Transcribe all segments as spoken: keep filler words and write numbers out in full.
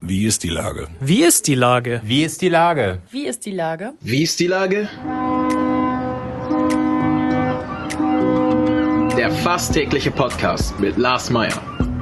Wie ist die Lage? Wie ist die Lage? Wie ist die Lage? Wie ist die Lage? Wie ist die Lage? Der fast tägliche Podcast mit Lars Meyer.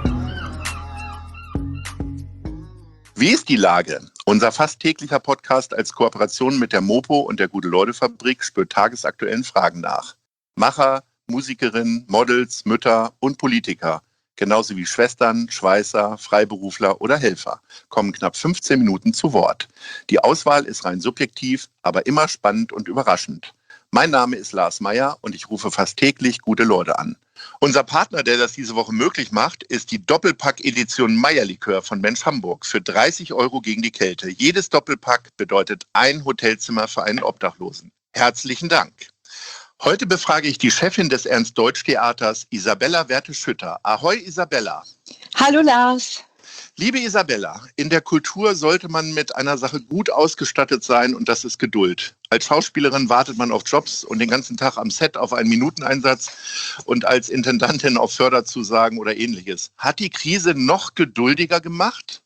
Wie ist die Lage? Unser fast täglicher Podcast als Kooperation mit der Mopo und der Gute-Leute-Fabrik spürt tagesaktuellen Fragen nach. Macher, Musikerinnen, Models, Mütter und Politiker, genauso wie Schwestern, Schweißer, Freiberufler oder Helfer, kommen knapp fünfzehn Minuten zu Wort. Die Auswahl ist rein subjektiv, aber immer spannend und überraschend. Mein Name ist Lars Meyer und ich rufe fast täglich gute Leute an. Unser Partner, der das diese Woche möglich macht, ist die Doppelpack-Edition Meyer-Likör von Mensch Hamburg für dreißig Euro gegen die Kälte. Jedes Doppelpack bedeutet ein Hotelzimmer für einen Obdachlosen. Herzlichen Dank. Heute befrage ich die Chefin des Ernst-Deutsch-Theaters, Isabella Werthe-Schütter. Ahoi, Isabella. Hallo, Lars. Liebe Isabella, in der Kultur sollte man mit einer Sache gut ausgestattet sein und das ist Geduld. Als Schauspielerin wartet man auf Jobs und den ganzen Tag am Set auf einen Minuteneinsatz und als Intendantin auf Förderzusagen oder Ähnliches. Hat die Krise noch geduldiger gemacht?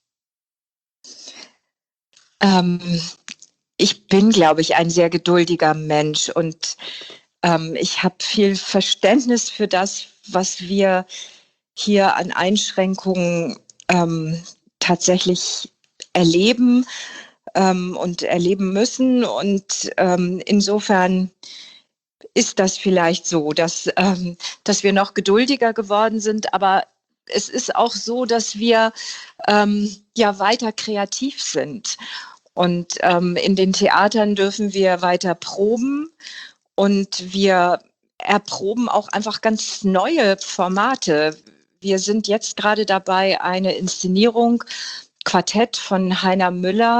Ähm, ich bin, glaube ich, ein sehr geduldiger Mensch und ähm, ich habe viel Verständnis für das, was wir hier an Einschränkungen ähm, tatsächlich erleben ähm, und erleben müssen. Und ähm, insofern ist das vielleicht so, dass, ähm, dass wir noch geduldiger geworden sind. Aber es ist auch so, dass wir ähm, ja weiter kreativ sind. Und ähm, in den Theatern dürfen wir weiter proben und wir erproben auch einfach ganz neue Formate. Wir sind jetzt gerade dabei, eine Inszenierung, Quartett von Heiner Müller,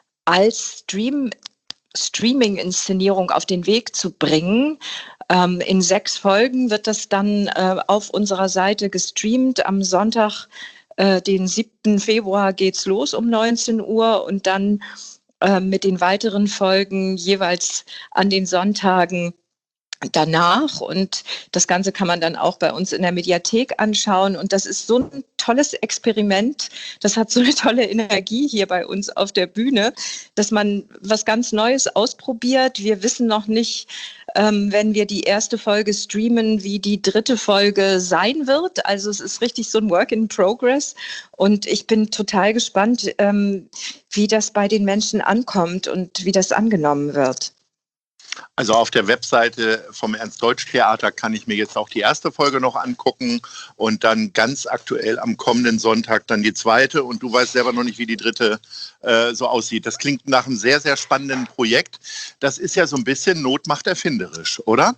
als Stream, Streaming-Inszenierung auf den Weg zu bringen. Ähm, in sechs Folgen wird das dann äh, auf unserer Seite gestreamt. Am Sonntag, äh, den siebten Februar, geht's los um neunzehn Uhr und dann äh, mit den weiteren Folgen jeweils an den Sonntagen danach, und das Ganze kann man dann auch bei uns in der Mediathek anschauen, und das ist so ein tolles Experiment, das hat so eine tolle Energie hier bei uns auf der Bühne, dass man was ganz Neues ausprobiert. Wir wissen noch nicht, ähm, wenn wir die erste Folge streamen, wie die dritte Folge sein wird, also es ist richtig so ein Work in Progress, und ich bin total gespannt, ähm, wie das bei den Menschen ankommt und wie das angenommen wird. Also auf der Webseite vom Ernst-Deutsch-Theater kann ich mir jetzt auch die erste Folge noch angucken und dann ganz aktuell am kommenden Sonntag dann die zweite, und du weißt selber noch nicht, wie die dritte äh, so aussieht. Das klingt nach einem sehr, sehr spannenden Projekt. Das ist ja so ein bisschen Not macht erfinderisch, oder?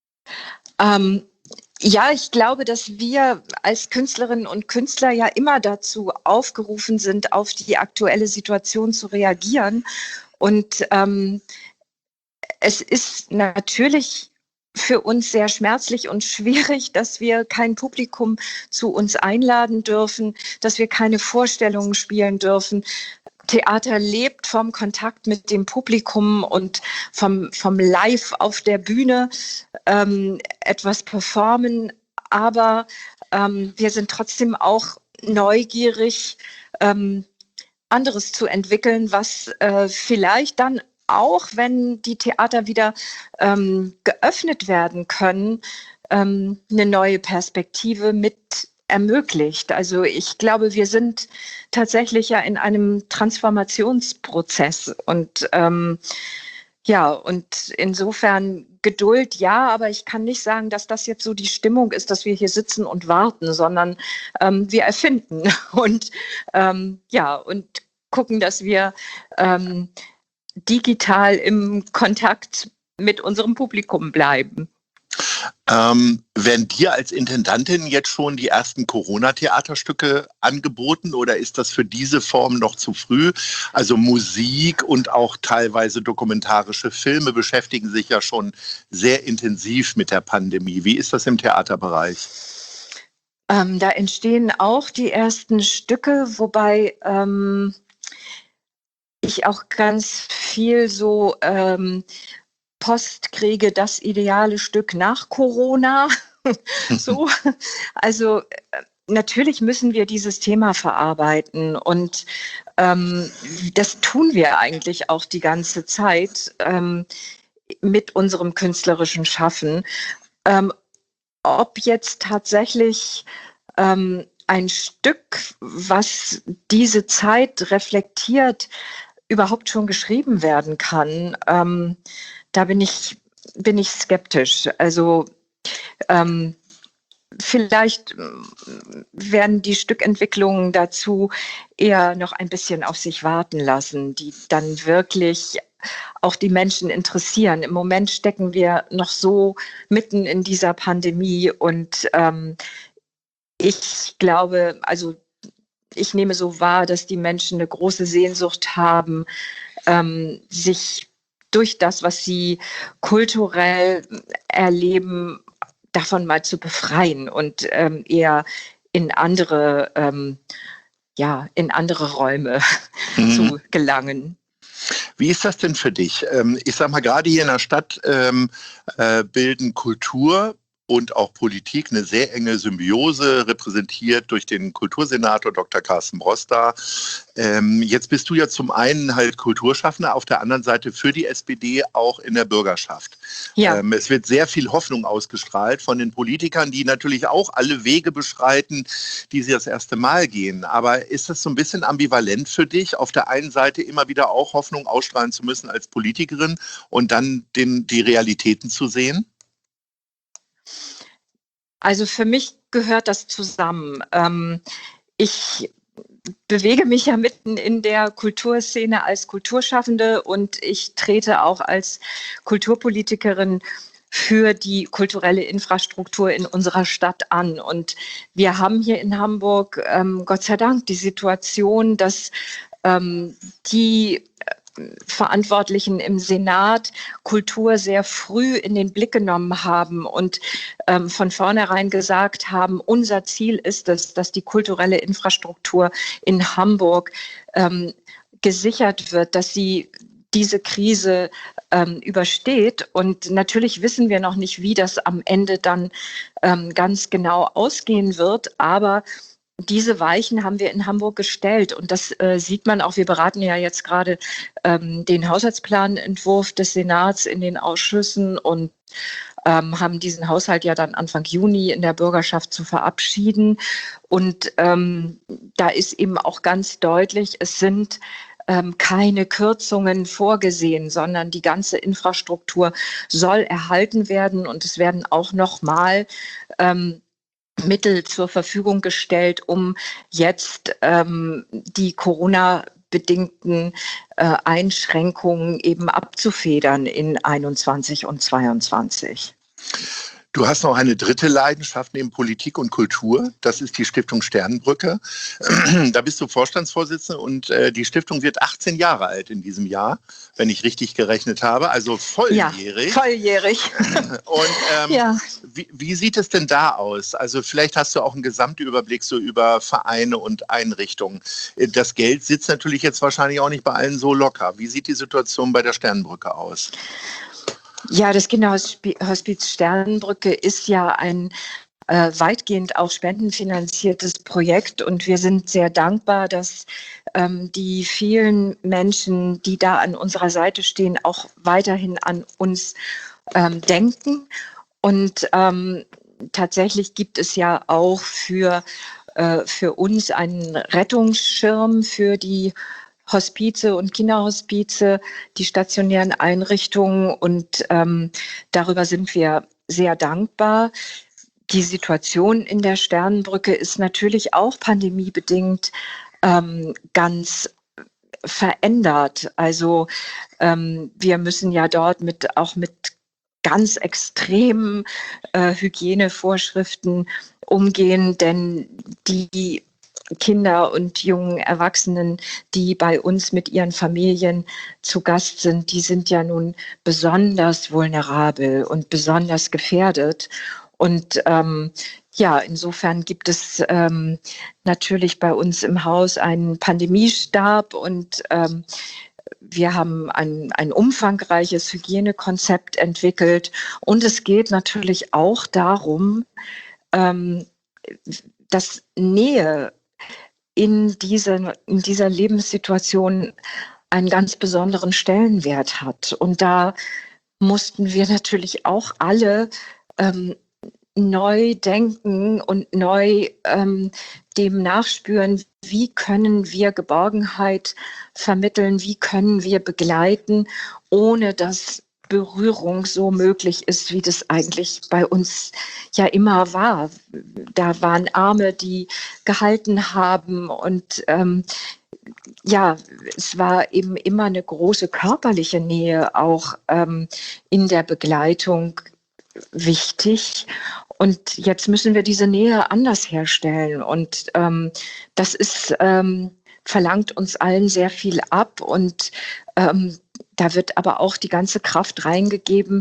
Ähm, ja, ich glaube, dass wir als Künstlerinnen und Künstler ja immer dazu aufgerufen sind, auf die aktuelle Situation zu reagieren, und ähm, es ist natürlich für uns sehr schmerzlich und schwierig, dass wir kein Publikum zu uns einladen dürfen, dass wir keine Vorstellungen spielen dürfen. Theater lebt vom Kontakt mit dem Publikum und vom, vom Live auf der Bühne ähm, etwas performen. Aber ähm, wir sind trotzdem auch neugierig, ähm, anderes zu entwickeln, was äh, vielleicht dann, auch wenn die Theater wieder ähm, geöffnet werden können, ähm, eine neue Perspektive mit ermöglicht. Also ich glaube, wir sind tatsächlich ja in einem Transformationsprozess, und ähm, ja, und insofern Geduld, ja, aber ich kann nicht sagen, dass das jetzt so die Stimmung ist, dass wir hier sitzen und warten, sondern ähm, wir erfinden und ähm, ja, und gucken, dass wir ähm, digital im Kontakt mit unserem Publikum bleiben. Ähm, werden dir als Intendantin jetzt schon die ersten Corona-Theaterstücke angeboten, oder ist das für diese Form noch zu früh? Also Musik und auch teilweise dokumentarische Filme beschäftigen sich ja schon sehr intensiv mit der Pandemie. Wie ist das im Theaterbereich? Ähm, da entstehen auch die ersten Stücke, wobei ähm, ich auch ganz viel so ähm, Post kriege, das ideale Stück nach Corona. So, also natürlich müssen wir dieses Thema verarbeiten, und Ähm, das tun wir eigentlich auch die ganze Zeit ähm, mit unserem künstlerischen Schaffen. Ähm, ob jetzt tatsächlich ähm, ein Stück, was diese Zeit reflektiert, überhaupt schon geschrieben werden kann, ähm, da bin ich, bin ich skeptisch. Also ähm, vielleicht werden die Stückentwicklungen dazu eher noch ein bisschen auf sich warten lassen, die dann wirklich auch die Menschen interessieren. Im Moment stecken wir noch so mitten in dieser Pandemie und ähm, ich glaube, also ich nehme so wahr, dass die Menschen eine große Sehnsucht haben, ähm, sich durch das, was sie kulturell erleben, davon mal zu befreien und ähm, eher in andere, ähm, ja, in andere Räume Mhm. zu gelangen. Wie ist das denn für dich? Ähm, ich sag mal, gerade hier in der Stadt ähm, äh, bilden Kultur und auch Politik eine sehr enge Symbiose, repräsentiert durch den Kultursenator Doktor Carsten Broster. Ähm, jetzt bist du ja zum einen halt Kulturschaffender, auf der anderen Seite für die S P D auch in der Bürgerschaft. Ja. Ähm, es wird sehr viel Hoffnung ausgestrahlt von den Politikern, die natürlich auch alle Wege beschreiten, die sie das erste Mal gehen. Aber ist das so ein bisschen ambivalent für dich, auf der einen Seite immer wieder auch Hoffnung ausstrahlen zu müssen als Politikerin und dann den, die Realitäten zu sehen? Also für mich gehört das zusammen. Ähm, ich bewege mich ja mitten in der Kulturszene als Kulturschaffende und ich trete auch als Kulturpolitikerin für die kulturelle Infrastruktur in unserer Stadt an. Und wir haben hier in Hamburg ähm, Gott sei Dank die Situation, dass ähm, die Verantwortlichen im Senat Kultur sehr früh in den Blick genommen haben und ähm, von vornherein gesagt haben, unser Ziel ist es, dass die kulturelle Infrastruktur in Hamburg ähm, gesichert wird, dass sie diese Krise ähm, übersteht. Und natürlich wissen wir noch nicht, wie das am Ende dann ähm, ganz genau ausgehen wird, aber diese Weichen haben wir in Hamburg gestellt und das äh, sieht man auch. Wir beraten ja jetzt gerade ähm, den Haushaltsplanentwurf des Senats in den Ausschüssen und ähm, haben diesen Haushalt ja dann Anfang Juni in der Bürgerschaft zu verabschieden. Und ähm, da ist eben auch ganz deutlich, es sind ähm, keine Kürzungen vorgesehen, sondern die ganze Infrastruktur soll erhalten werden und es werden auch nochmal ähm, Mittel zur Verfügung gestellt, um jetzt ähm, die Corona-bedingten äh, Einschränkungen eben abzufedern in einundzwanzig und zweiundzwanzig. Du hast noch eine dritte Leidenschaft neben Politik und Kultur. Das ist die Stiftung Sternenbrücke. Da bist du Vorstandsvorsitzende und äh, die Stiftung wird achtzehn Jahre alt in diesem Jahr, wenn ich richtig gerechnet habe. Also volljährig. Ja, volljährig. Und ähm, ja. wie, wie sieht es denn da aus? Also vielleicht hast du auch einen Gesamtüberblick so über Vereine und Einrichtungen. Das Geld sitzt natürlich jetzt wahrscheinlich auch nicht bei allen so locker. Wie sieht die Situation bei der Sternenbrücke aus? Ja, das Kinderhospiz Sternenbrücke ist ja ein äh, weitgehend auch spendenfinanziertes Projekt und wir sind sehr dankbar, dass ähm, die vielen Menschen, die da an unserer Seite stehen, auch weiterhin an uns ähm, denken. Und ähm, tatsächlich gibt es ja auch für, äh, für uns einen Rettungsschirm für die Hospize und Kinderhospize, die stationären Einrichtungen und ähm, darüber sind wir sehr dankbar. Die Situation in der Sternenbrücke ist natürlich auch pandemiebedingt ähm, ganz verändert. Also ähm, wir müssen ja dort mit auch mit ganz extremen äh, Hygienevorschriften umgehen, denn die Kinder und jungen Erwachsenen, die bei uns mit ihren Familien zu Gast sind, die sind ja nun besonders vulnerabel und besonders gefährdet. Und ähm, ja, insofern gibt es ähm, natürlich bei uns im Haus einen Pandemiestab und ähm, wir haben ein, ein umfangreiches Hygienekonzept entwickelt. Und es geht natürlich auch darum, ähm, dass Nähe in, diese, in dieser Lebenssituation einen ganz besonderen Stellenwert hat. Und da mussten wir natürlich auch alle ähm, neu denken und neu ähm, dem nachspüren, wie können wir Geborgenheit vermitteln, wie können wir begleiten, ohne dass Berührung so möglich ist, wie das eigentlich bei uns ja immer war. Da waren Arme, die gehalten haben und ähm, ja, es war eben immer eine große körperliche Nähe auch ähm, in der Begleitung wichtig. Und jetzt müssen wir diese Nähe anders herstellen. Und ähm, das ist, ähm, verlangt uns allen sehr viel ab. Und ähm, da wird aber auch die ganze Kraft reingegeben,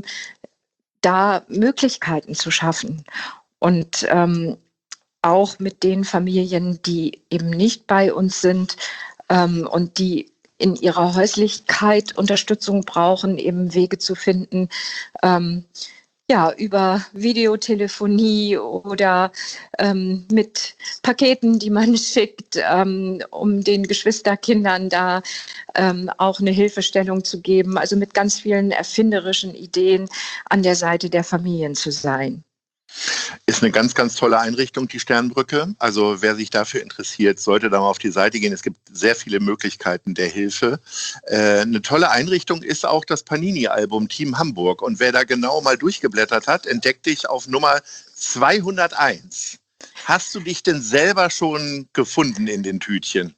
da Möglichkeiten zu schaffen. Und ähm, auch mit den Familien, die eben nicht bei uns sind ähm, und die in ihrer Häuslichkeit Unterstützung brauchen, eben Wege zu finden, ähm, ja, über Videotelefonie oder ähm, mit Paketen, die man schickt, ähm, um den Geschwisterkindern da ähm, auch eine Hilfestellung zu geben. Also mit ganz vielen erfinderischen Ideen an der Seite der Familien zu sein. Ist eine ganz, ganz tolle Einrichtung, die Sternbrücke. Also wer sich dafür interessiert, sollte da mal auf die Seite gehen. Es gibt sehr viele Möglichkeiten der Hilfe. Äh, eine tolle Einrichtung ist auch das Panini-Album Team Hamburg. Und wer da genau mal durchgeblättert hat, entdeckt dich auf Nummer zweihunderteins. Hast du dich denn selber schon gefunden in den Tütchen?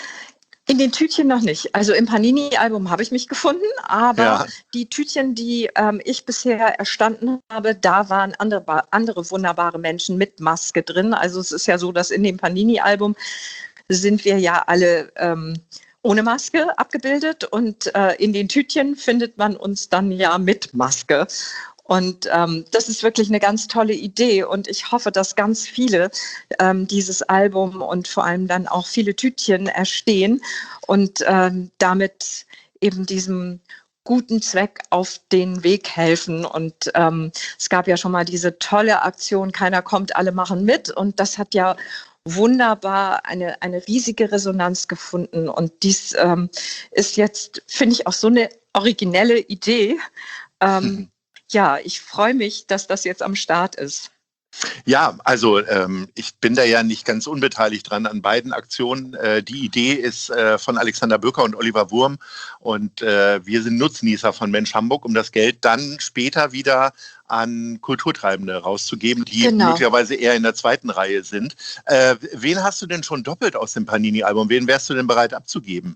In den Tütchen noch nicht. Also im Panini-Album habe ich mich gefunden, aber ja. Die Tütchen, die ähm, ich bisher erstanden habe, da waren andere, andere wunderbare Menschen mit Maske drin. Also es ist ja so, dass in dem Panini-Album sind wir ja alle ähm, ohne Maske abgebildet und äh, in den Tütchen findet man uns dann ja mit Maske. Und ähm, das ist wirklich eine ganz tolle Idee und ich hoffe, dass ganz viele ähm, dieses Album und vor allem dann auch viele Tütchen erstehen und ähm, damit eben diesem guten Zweck auf den Weg helfen. Und ähm, es gab ja schon mal diese tolle Aktion, keiner kommt, alle machen mit. Und das hat ja wunderbar eine, eine riesige Resonanz gefunden. Und dies ähm, ist jetzt, finde ich, auch so eine originelle Idee. Ähm, mhm. Ja, ich freue mich, dass das jetzt am Start ist. Ja, also ähm, ich bin da ja nicht ganz unbeteiligt dran an beiden Aktionen. Äh, die Idee ist äh, von Alexander Böcker und Oliver Wurm und äh, wir sind Nutznießer von Mensch Hamburg, um das Geld dann später wieder an Kulturtreibende rauszugeben, die genau. möglicherweise eher in der zweiten Reihe sind. Äh, wen hast du denn schon doppelt aus dem Panini-Album? Wen wärst du denn bereit abzugeben?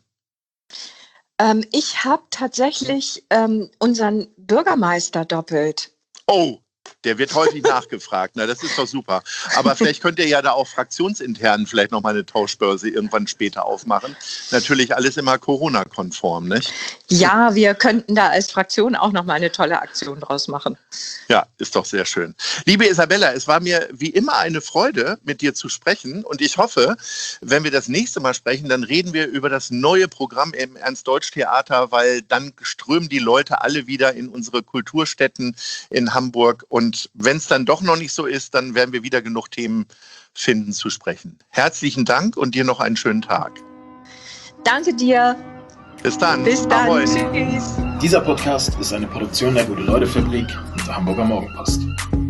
Ähm, ich habe tatsächlich ähm, unseren Bürgermeister doppelt. Oh, der wird häufig nachgefragt. Na, das ist doch super. Aber vielleicht könnt ihr ja da auch fraktionsintern vielleicht nochmal eine Tauschbörse irgendwann später aufmachen. Natürlich alles immer Corona-konform, nicht? Ja, wir könnten da als Fraktion auch nochmal eine tolle Aktion draus machen. Ja, ist doch sehr schön. Liebe Isabella, es war mir wie immer eine Freude, mit dir zu sprechen. Und ich hoffe, wenn wir das nächste Mal sprechen, dann reden wir über das neue Programm im Ernst-Deutsch-Theater, weil dann strömen die Leute alle wieder in unsere Kulturstätten in Hamburg. Und wenn es dann doch noch nicht so ist, dann werden wir wieder genug Themen finden zu sprechen. Herzlichen Dank und dir noch einen schönen Tag. Danke dir. Bis dann. Bis dann. Ahoi. Tschüss. Dieser Podcast ist eine Produktion der Gute-Leute-Fabrik und der Hamburger Morgenpost.